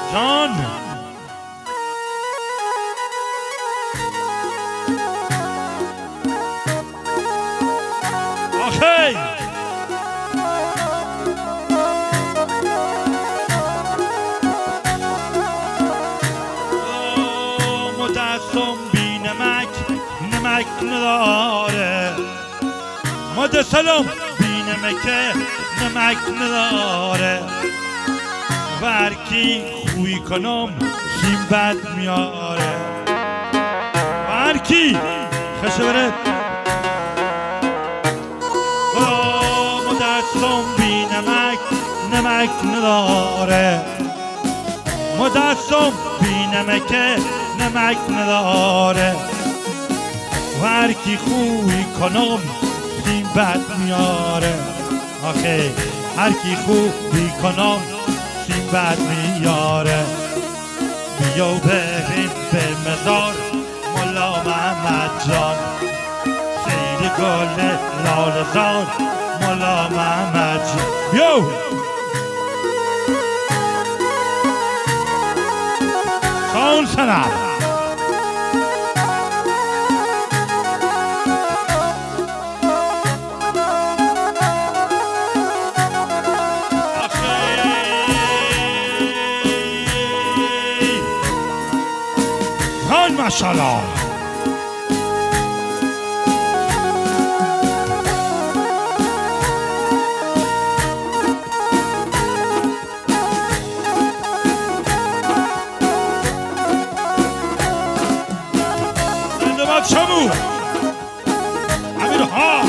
جان آخی مدستم بی نمک نداره مدستم بی نمک نداره ورکی خوی کنم شیم بد میاره ورکی خشه برد مدستم بی نمک نداره مدستم بی نمک نداره ورکی خوی کنم شیم بد میاره آخه هرکی خوی کنم شیم بد میاره بیو بریم به مزار ملا محمد جان سید گل لال زار ملا محمد جان بیو سال سنم ماشاءالله زنده باد شمو امیر ها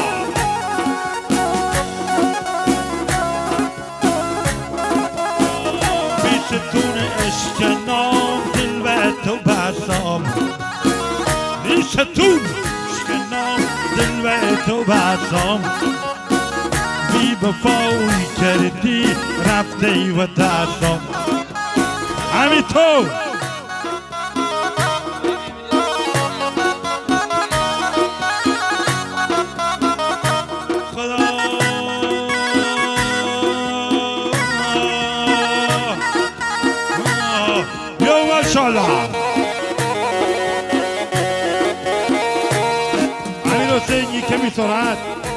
بیستون عشق نام دل و تو بسام بیستون عشق نام دل و تو بسام بی بفایی کردی رفته و دستام همین تو ماشاءالله امیر حسین کمی سرعت